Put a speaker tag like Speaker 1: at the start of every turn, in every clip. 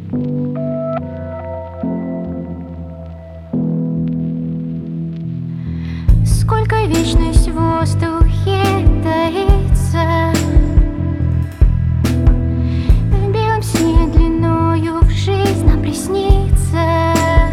Speaker 1: Сколько вечность в воздухе таится, в белом сне длиною в жизнь нам приснится,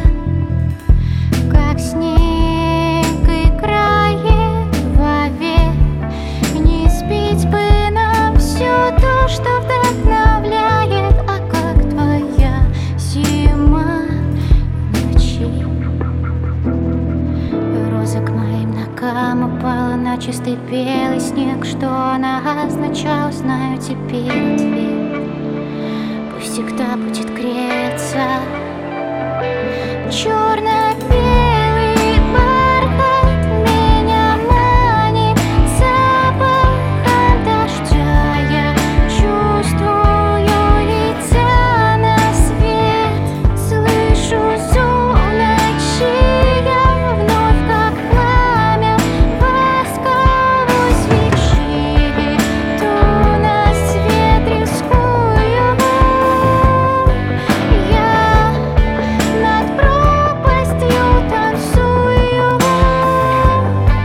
Speaker 1: как снег играет вовек. Не спить бы нам все то, что вдохновляет, а как твоя зима в ночи. Роза к моим ногам упала на чистый белый снег. Что она означала, знаю теперь ответ. Пусть всегда будет греться черно-белый бархат. Меня манит запахом дождя. Я чувствую, летя на свет, слышу зов ночи. Я вновь как пламя восковой свечи иду на свет, рискую. Я над пропастью танцую.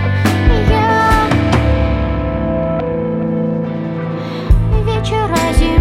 Speaker 1: Я вечера зимы